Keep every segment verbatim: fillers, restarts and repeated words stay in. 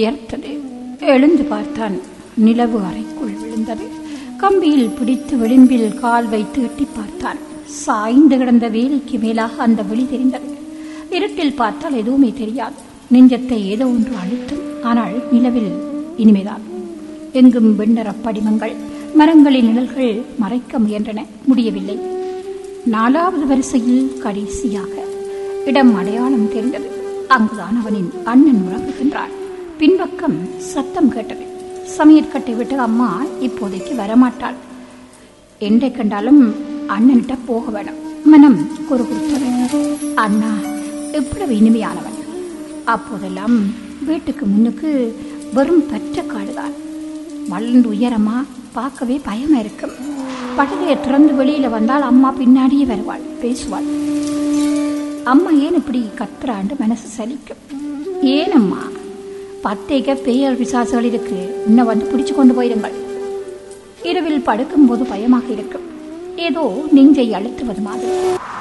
வியர்த்தது. எழுந்து பார்த்தான். நிலவு அறைக்குள் விழுந்தது. கம்பியில் பிடித்து விளிம்பில் கால் வைத்து எட்டி பார்த்தான். சாய்ந்து கிடந்த வேலிக்கு மேலாக அந்த வெளி தெரிந்தது. இருட்டில் பார்த்தால் எதுவுமே தெரியாது. நெஞ்சத்தை ஏதோ ஒன்று அழுத்தும். ஆனால் நிலவில் இனிமைதான். எங்கும் வெண்ணற படிமங்கள், மரங்களின் நிழல்கள் மறைக்க முயன்றன. முடியவில்லை. நாலாவது வரிசையில் கடைசியாக இடம் அடையாளம் தெரிந்தது. அங்குதான் அவனின் அண்ணன் உறங்குகின்றான். பின்பக்கம் சத்தம் கேட்டது. சமையற்கட்டை விட்டு அம்மா இப்போதைக்கு வரமாட்டாள். என்றை கண்டாலும் அண்ணன்கிட்ட போக வேணும். மனம் குறுகுறுத்தது. அண்ணா எவ்வளவு இனிமையானவன். அப்போதெல்லாம் வீட்டுக்கு முன்னுக்கு வெறும் பற்ற காடுதான். வளர்ந்து உயரமா பார்க்கவே பயமா இருக்கும். படகையை திறந்து வெளியில வந்தால் அம்மா பின்னாடியே வருவாள், பேசுவாள். அம்மா ஏன் இப்படி கத்துறாண்டு மனசு சலிக்கும். ஏனம்மா, பத்தேக்க பேயல் பிசாசுகள் இருக்கு, இன்னும் வந்து பிடிச்சு கொண்டு போயிருங்கள். இரவில் படுக்கும் போது பயமாக இருக்கும். ஏதோ நெஞ்சை அழுத்துவது மாதிரி.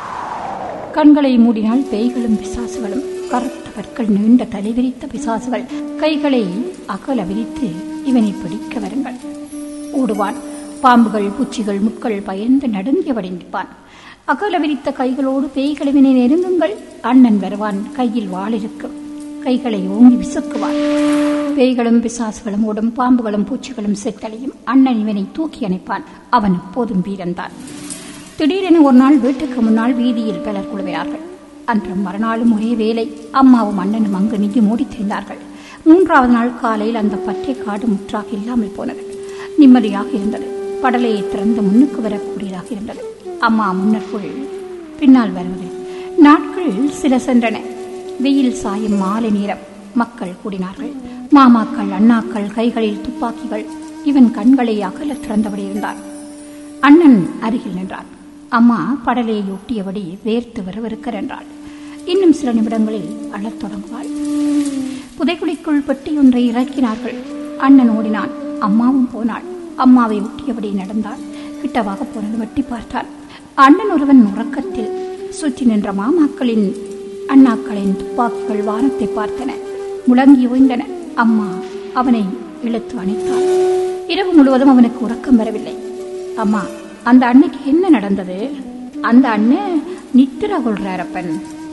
கண்களை மூடினால் பேய்களும் பிசாசுகளும், கருத்த பற்கள் நீண்ட தலை விரித்த பிசாசுகள் கைகளை அகல விரித்து இவனை பிடிக்க வருங்கள். ஓடுவான். பாம்புகள், பூச்சிகள், முட்கள் பயந்து நடுங்கியபடி நிற்பான். அகல விரித்த கைகளோடு பேய்கள் இவனை நெருங்குங்கள். அண்ணன் வருவான். கையில் வாள் இருக்கும். கைகளை ஓங்கி விசுக்குவான். பேய்களும் பிசாசுகளும் ஓடும். பாம்புகளும் பூச்சிகளும் செத்தலையும். அண்ணன் இவனை தூக்கி அணைப்பான். அவன் எப்போதும் வீரன்தான். திடீரென ஒரு நாள் வீட்டுக்கு முன்னால் வீதியில் பலர் குழுவினார்கள். அன்று மறுநாளும் ஒரே வேலை. அம்மாவும் அண்ணனும் அங்கு நின்று மூடித் திரிந்தார்கள். மூன்றாவது நாள் காலையில் அந்த பற்றை காடு முற்றாக இல்லாமல் போனது. நிம்மதியாக இருந்தது. படலையை திறந்து முன்னுக்கு வரக்கூடியதாக இருந்தது. அம்மா முன்னற்குள் பின்னால் வருவது. நாட்கள் சில சென்றன. வெயில் சாயும் மாலை நேரம். மக்கள் கூடினார்கள். மாமாக்கள், அண்ணாக்கள், கைகளில் துப்பாக்கிகள். இவன் கண்களை அகல திறந்தபடி இருந்தான். அண்ணன் அருகில் நின்றான். அம்மா படலையை ஒட்டியபடி வேர்த்து வரவிருக்க என்றாள். இன்னும் சில நிமிடங்களில் அழத் தொடங்குவாள். புதைக்குழிக்குள் பெட்டி ஒன்றை இறக்கினார்கள். அண்ணன் ஓடினான். அம்மாவும் போனாள். அம்மாவை ஒட்டியபடி நடந்தாள். கிட்டவாக போனது வெட்டி பார்த்தாள். அண்ணன் ஒருவன் உறக்கத்தில். சுற்றி நின்ற மாமாக்களின், அண்ணாக்களின் துப்பாக்கிகள் வானத்தை பார்த்தன. முழங்கி ஓய்ந்தன. அம்மா அவனை இழுத்து அணைத்தாள். இரவு முழுவதும் அவனுக்கு உறக்கம் வரவில்லை. அம்மா, அந்த அன்னைக்கு என்ன நடந்தது? அந்த அண்ணன் நித்திர கொள்றாரப்பன்.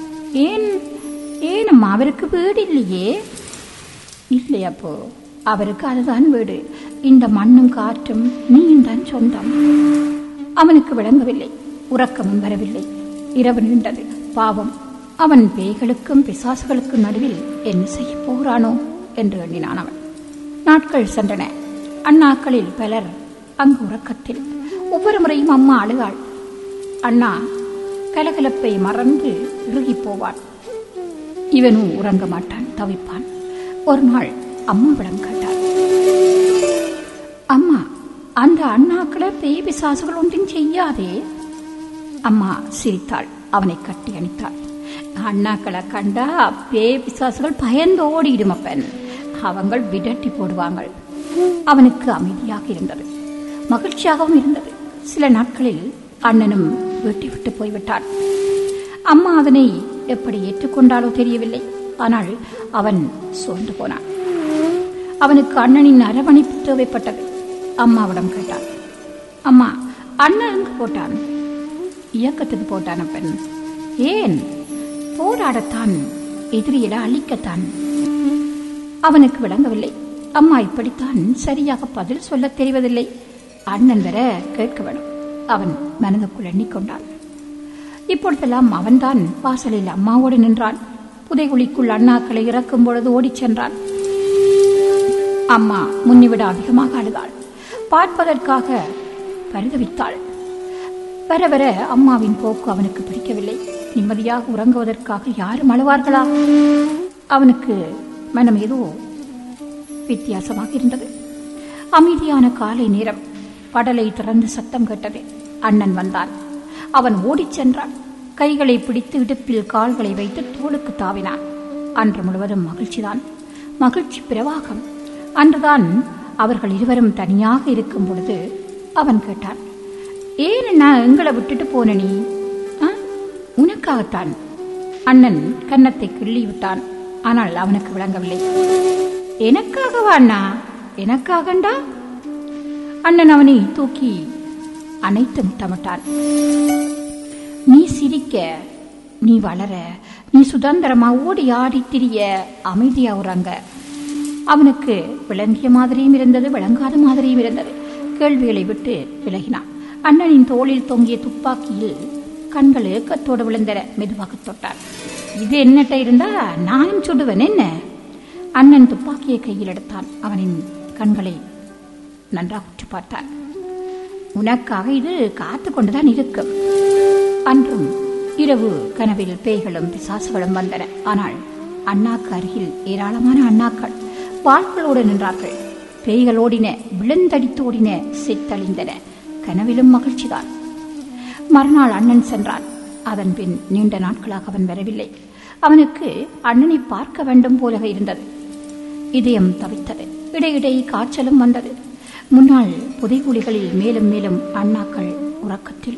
ஏன் ஏனம்மா, அவருக்கு வீடு இல்லையே? இல்லையப்போ, அவருக்கு அதுதான் வீடு. இந்த மண்ணும் காற்றும் நீயும் தான் சொந்தம். அவனுக்கு விளங்கவில்லை. உறக்கமும் வரவில்லை. இரவு நீண்டது. பாவம், அவன் பேய்களுக்கும் பிசாசுகளுக்கும் நடுவில் என்ன செய்ய போகிறானோ என்று எண்ணினான் அவன். நாட்கள் சென்றன. அண்ணாக்களில் பலர் அங்கு உறக்கத்தில். ஒவ்வொரு முறையும் அம்மா அழுகாள். அண்ணா கலகலப்பை மறந்து இறுகி போவான். இவனும் உறங்க மாட்டான், தவிப்பான். ஒரு நாள் அம்மாவிடம் கேட்டாள். அம்மா, அந்த அண்ணாக்களை பேய் பிசாசுகள் ஒன்றும் செய்யாதே? அம்மா சிரித்தாள். அவனை கட்டி அணைத்தாள். அண்ணாக்களை கண்டா பேய் பிசாசுகள் பயந்து ஓடிடும் அப்பன். அவங்கள் விடட்டி போடுவாங்கள். அவனுக்கு அமைதியாக இருந்தது. மகிழ்ச்சியாகவும் இருந்தது. சில நாட்களில் அண்ணனும் வீட்டை விட்டு போய்விட்டான். அம்மா அதனை எப்படி ஏற்றுக்கொண்டாலோ தெரியவில்லை. ஆனால் அவன் சோர்ந்து போனான். அவனுக்கு அண்ணனின் அரவணைப்பு தேவைப்பட்டது. அம்மாவிடம் கேட்டான். அம்மா, அண்ணன் எங்கு போட்டான்? இயக்கத்துக்கு போட்டான் அப்பன். ஏன்? போராடத்தான், எதிரியிட அழிக்கத்தான். அவனுக்கு விளங்கவில்லை. அம்மா இப்படித்தான் சரியாக பதில் சொல்ல தெரிவதில்லை. அண்ணன் வர கேட்க வேணும். அவன் மனதுக்குள் எண்ணிக்கொண்டான். இப்பொழுதெல்லாம் அவன்தான் வாசலில் அம்மாவோடு நின்றான். புதைகுழிக்குள் அண்ணாக்களை இறக்கும் பொழுது ஓடிச் சென்றான். அம்மா முன்னிவிட அதிகமாக அழுதாள். பார்ப்பதற்காக பரிதவித்தாள். வர வர அம்மாவின் போக்கு அவனுக்கு பிடிக்கவில்லை. நிம்மதியாக உறங்குவதற்காக யாரும் அழுவார்களா? அவனுக்கு மனம் ஏதோ வித்தியாசமாக இருந்தது. அமைதியான காலை நேரம். படலை திறந்து சத்தம் கேட்டது. அண்ணன் வந்தான். அவன் ஓடிச் சென்றான். கைகளை பிடித்து இடுப்பில் கால்களை வைத்து தோளுக்கு தாவினான். அன்று முழுவதும் மகிழ்ச்சிதான், மகிழ்ச்சி பிரவாகம். அன்றுதான் அவர்கள் இருவரும் தனியாக இருக்கும் பொழுது அவன் கேட்டான். ஏன் நான் எங்களை விட்டுட்டு போன நீ? உனக்காகத்தான். அண்ணன் கன்னத்தை கிள்ளி விட்டான். ஆனால் அவனுக்கு விளங்கவில்லை. எனக்காகவா அண்ணா? எனக்காகண்டா? அண்ணன் அவனை தூக்கி அனைத்து முத்தமிட்டான். நீ சிரிக்க, நீ வளர, நீ சுதந்திரமா ஓடி ஆடி திரிய, அமைதியா உறங்க. அவனுக்கு விளங்கிய மாதிரியும் இருந்தது, விளங்காத மாதிரியும் இருந்தது. கேள்விகளை விட்டு விலகினான். அண்ணனின் தோளில் தொங்கிய துப்பாக்கியில் கண்கள் ஏக்கத்தோடு விழுந்தன. மெதுவாக தொட்டான். இது என்னட்ட இருந்தா நானும் சுடுவேன் என்ன? அண்ணன் துப்பாக்கியை கையில் எடுத்தான். அவனின் கண்களை நன்றாக உற்று பார்த்தான். உனக்காக இது காத்து கொண்டுதான் இருக்கும். அன்றும் இரவு கனவில் பேய்களும் பிசாசுகளும் வந்தன. ஆனால் அண்ணாக்கு அருகில் ஏராளமான அண்ணாக்கள் வாள்களோடு நின்றார்கள். பேய்கள் ஓடின, விழுந்தடித்து ஓடின, செத்தழிந்தன. கனவிலும் மகிழ்ச்சிதான். மறுநாள் அண்ணன் சென்றான். அதன் பின் நீண்ட நாட்களாக அவன் வரவில்லை. அவனுக்கு அண்ணனை பார்க்க வேண்டும் போலவே இருந்தது. இதயம் தவித்தது. இடையிடையே காய்ச்சலும் வந்தது. முன்னாள் புதைகுழிகளில் மேலும் மேலும் அண்ணாக்கள் உறக்கத்தில்.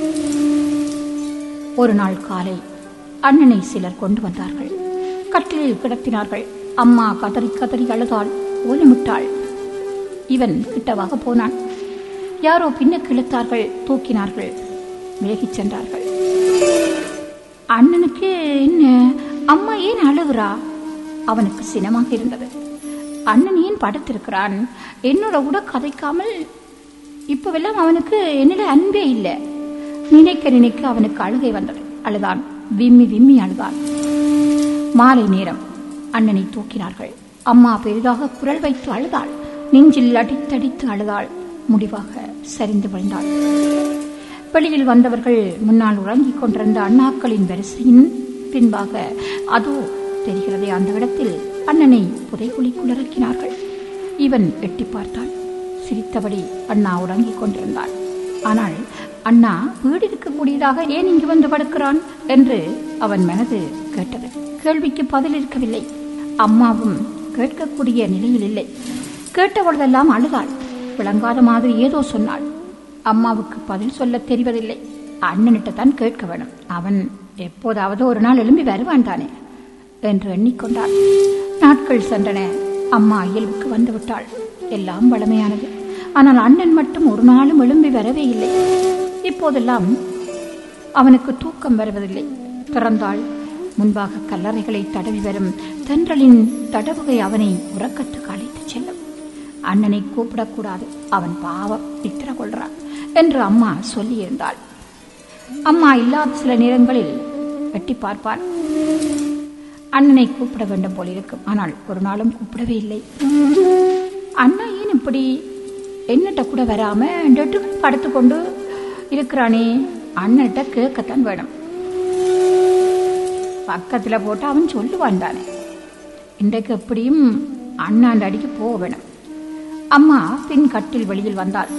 ஒரு நாள் காலை அண்ணனை சிலர் கொண்டு வந்தார்கள். கட்டிலில் கிடத்தினார்கள். அம்மா கதறி கதறி அழுதாள், ஓலமிட்டாள். இவன் கிட்டவாக போனான். யாரோ பின்னுக்கு இழுத்தார்கள், தூக்கினார்கள், விலகிச் சென்றார்கள். அண்ணனுக்கு என்ன, அம்மா ஏன் அழுகிறா? அவனுக்கு சினமாக இருந்தது. அண்ணன் ஏன் படுத்திருக்கிறான்? என்னோட கூட கதைக்காமல் இப்பவெல்லாம் அவனுக்கு என்னிட அன்பே இல்லை. நினைக்க நினைக்க அவனுக்கு அழுகை வந்தது. அழுதான், விம்மி விம்மி அழுதான். மாலை நேரம் அண்ணனை தூக்கினார்கள். அம்மா பெரிதாக குரல் வைத்து அழுதாள். நெஞ்சில் அடித்தடித்து அழுதாள். முடிவாக சரிந்து விழுந்தாள். வெளியில் வந்தவர்கள் முன்னால் உறங்கிக் கொண்டிருந்த அண்ணாக்களின் வரிசையின் பின்பாக அதோ தெரிகிறதே, அந்த இடத்தில் அண்ணனை புதைக்குழிக்குள் இறக்கினார்கள். இவன் எட்டி பார்த்தான். சிரித்தபடி அண்ணா உறங்கிக் கொண்டிருந்தான். ஆனால் அண்ணா வீடு இருக்கக்கூடியதாக ஏன் இங்கு வந்து படுக்கிறான் என்று அவன் மனது கேட்டது. கேள்விக்கு பதில் இருக்கவில்லை. அம்மாவும் கேட்கக்கூடிய நிலையில் இல்லை. கேட்டவளெல்லாம் அழுதாள். விளங்காத மாதிரி ஏதோ சொன்னாள். அம்மாவுக்கு பதில் சொல்ல தெரிவதில்லை. அண்ணனிட்ட தான் கேட்க வேணும். அவன் எப்போதாவது ஒரு நாள் எழும்பி வருவான் தானே என்று எண்ணிக்கொண்டாள். நாட்கள் சென்றன. அம்மா இயல்புக்கு வந்து விட்டாள். எல்லாம் வளமையானது. ஆனால் அண்ணன் மட்டும் ஒரு நாளும் எழும்பி வரவே இல்லை. இப்போதெல்லாம் அவனுக்கு தூக்கம் வருவதில்லை. பிறந்தாள். முன்பாக கல்லறைகளை தடவி வரும் தென்றலின் தடவுகை அவனை உறக்கத்துக்கு அழைத்துச் செல்லும். அண்ணனை கூப்பிடக்கூடாது, அவன் பாவம் நித்திர கொள்றான் என்று அம்மா சொல்லியிருந்தாள். அம்மா இல்லாத சில நேரங்களில் வெட்டி பார்ப்பான். அண்ணனை கூப்பிட வேண்டும் போல் இருக்கும். ஆனால் ஒரு நாளும் கூப்பிடவே இல்லை. அண்ணா ஏன் இப்படி என்னட்ட கூட வராம படுத்துக்கொண்டு இருக்கிறானே? அண்ணன்கிட்ட கேட்கத்தான் வேணும். பக்கத்துல போட்டு அவன் சொல்லுவான் தானே. இன்றைக்கு எப்படியும் அண்ணாண்ட அடிக்கு போக வேணும். அம்மா பின் கட்டில் வெளியில் வந்தாள்.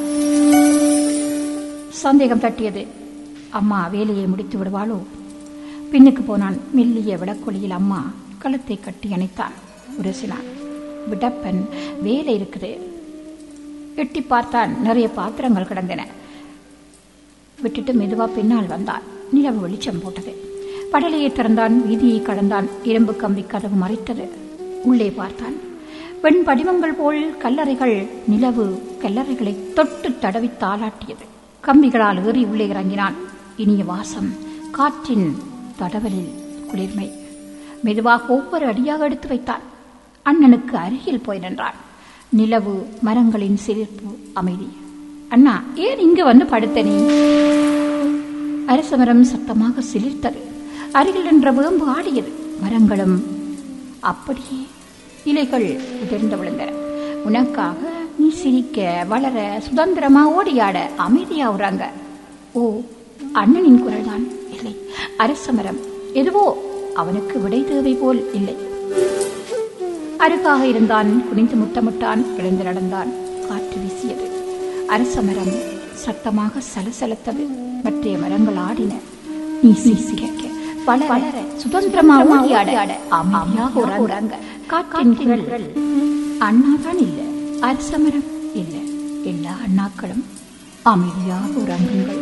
சந்தேகம் தட்டியது. அம்மா வேலையை முடித்து விடுவாளோ? பின்னுக்கு போனான். மெல்லிய விளக்கொலியில் அம்மா கழுத்தை கட்டி அணைத்தான். உரசினான். விடப்பன், வேலை இருக்குது. எட்டி பார்த்தான். நிறைய பாத்திரங்கள் கிடந்தன. விட்டுட்டு மெதுவா பின்னால் வந்தான். நிலவு வெளிச்சம் போட்டது. படலையை திறந்தான். வீதியை கடந்தான். இரும்பு கம்பி கதவு மறைத்தது. உள்ளே பார்த்தான். வெண் படிவங்கள் போல் கல்லறைகள். நிலவு கல்லறைகளை தொட்டு தடவி தாளாட்டியது. கம்பிகளால் ஏறி உள்ளே இறங்கினான். இனிய வாசம், காற்றின் தடவலில் குளிர்மை. மெதுவாக ஒவ்வொரு அடியாக எடுத்து வைத்தான். அண்ணனுக்கு அருகில் போய் நின்றான். நிலவு, மரங்களின் சிரிப்பு, அமைதி. அண்ணா, ஏன் இங்கு வந்து படுத்த நீ? அரச மரம் சத்தமாக சிலிர்த்தது. அருகில் நின்ற வேம்பு ஆடியது. மரங்களும் அப்படியே இலைகள் உதிர்ந்து விழுந்தன. உனக்காக நீ சிரிக்க, வளர, சுதந்திரமா ஓடியாட, அமைதியா உறங்க. ஓ, அண்ணனின் குரல்தான். இல்லை, அரச மரம். எதுவோ அவனுக்கு விடை தேவை போல் இல்லை. அருகாக இருந்தான். குனிந்து முத்தமிட்டான். எழுந்து நடந்தான். காற்று வீசியது. அரச மரம் சத்தமாக சலசலத்தது. மற்ற மரங்கள் ஆடின. நீ சிரிக்க, வளர, சுதந்திரமா ஓடியாட, அமைதியாக உறங்க. காற்றின் குரல். அண்ணாதான் இல்லை, அரச மரம் இல்லை. எல்லா அண்ணாக்களும் அமைதியாக உறங்குங்கள்.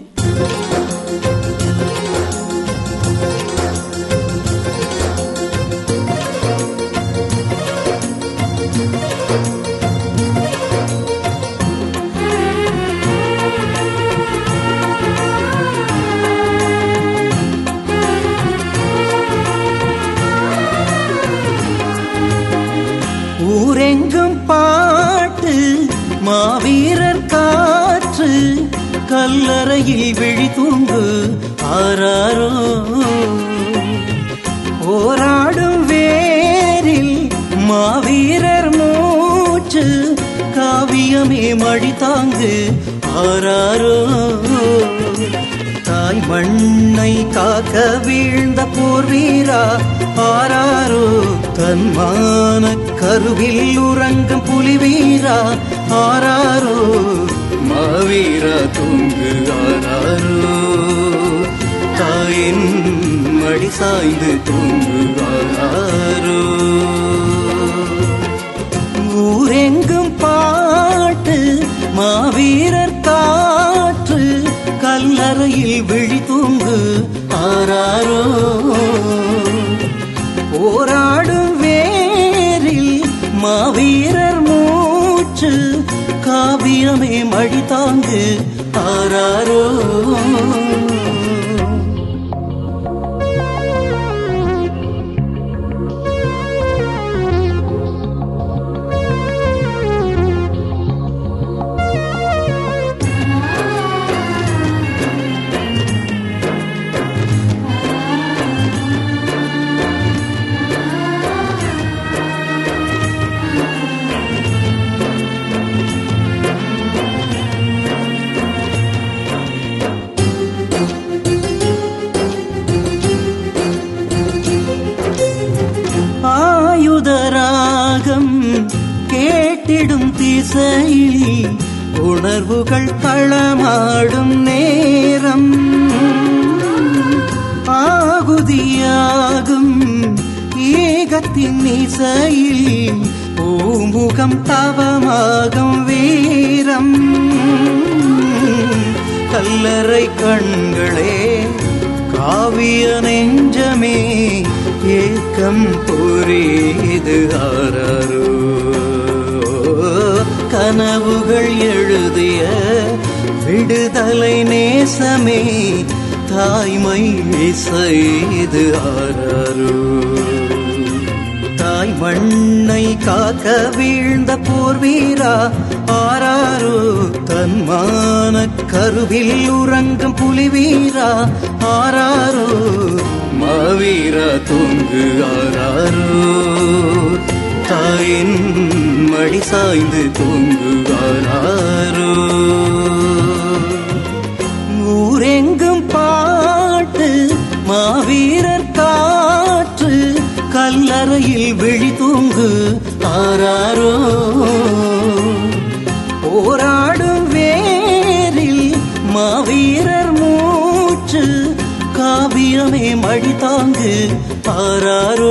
கல்லறையில் விழி தூங்கு ஆராரோ. போராடும் வேரில் மாவீரர் மூச்சு காவியமே மழி தாங்கு ஆராரோ. தாய் மண்ணை காக்க வீழ்ந்த போர் வீரா ஆராரோ. தன்மான கருவில் உறங்கும் புலி வீரா ஆராரோ. மாவீரா தூங்கு ஆராரோ. தாயின் மடி சாய்ந்து தூங்கு ஆராரோ. ஊரெங்கும் பாட்டு மாவீரர் காற்று கல்லறையில் விழி தூங்கு ஆராரோ. போராடும் வேரில் மாவீரர் மூச்சு காவியமே மழி தாங்கு ஆராரோ. ஆயுதராகம் கேட்டிடும் திசையில் உணர்வுகள் களமாடும் நேரம். ஆகுதியாகும் ஏகத்தின் இசையில் பூமுகம் தவமாகும் வீரம். கல்லறை கண்களே காவிய நெஞ்சமே ஏக்கம் புரியுது ஆராரோ. கனவுகள் எழுதிய விடுதலை நேசமே தாய்மை செய்து ஆராரோ. தாய் மண்ணை காக்க வீழ்ந்த போர் வீரா ஆராரோ. தன்மான கருவில் உறங்கும் புலி வீரா ஆராரோ. மாவீரா தூங்கு ஆராரோ. தாயின் மடி சாய்ந்து தூங்கு ஆராரோ. ஊரெங்கும் பாட்டு மாவீரர் காற்று கல்லறையில் விழி தூங்கு ஆராரோ. போராடும் வேரில் மாவீரர் மூச்சு காவியமே மழி தாங்கு ஆராரோ.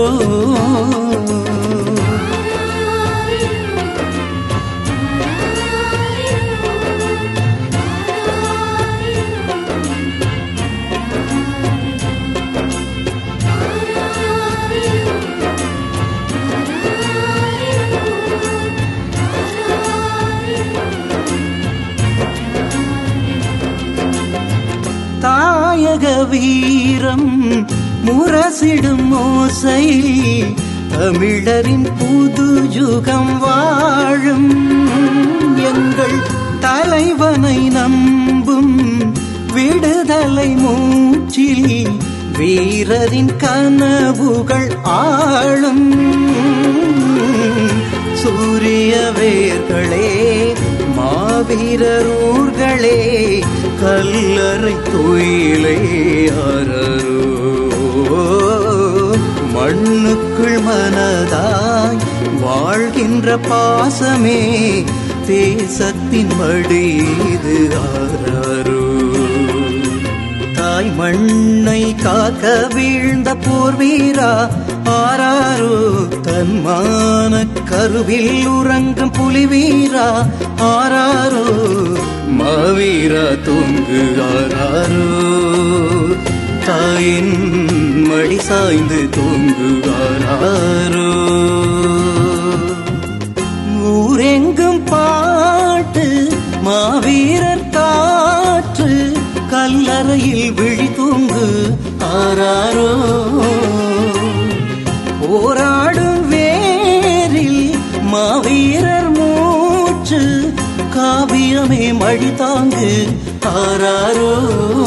தாயக வீரம் முரசிடும் ஓசையில் தமிழரின் புது யுகம் வாழும். எங்கள் தலைவனை நம்பும் விடுதலை மூச்சில் வீரரின் கனவுகள் ஆளும். சூரிய வேர்களே மாவீரரூர்களே கல்லறை துயிலே ஆராரோ. மண்ணுக்குள் மனதாய் வாழ்கின்ற பாசமே தேசத்தின் மடிது ஆராரோ. தாய் மண்ணை காக்க வீழ்ந்த போர் வீரா ஆராரோ. தன்மான கருவில் உறங்கும் புலி வீரா ஆராரோ. மாவீரா தூங்கு ஆராரோ. தாயின் மடி சாய்ந்து தூங்கு ஆராரோ. ஊரெங்கும் பாட்டு மாவீரர் காற்று கல்லறையில் விழி தூங்கு ஆராரோ. போராடும் வேரில் மாவீரர் மூச்சு காவியமே மழி தாங்கு ஆராரோ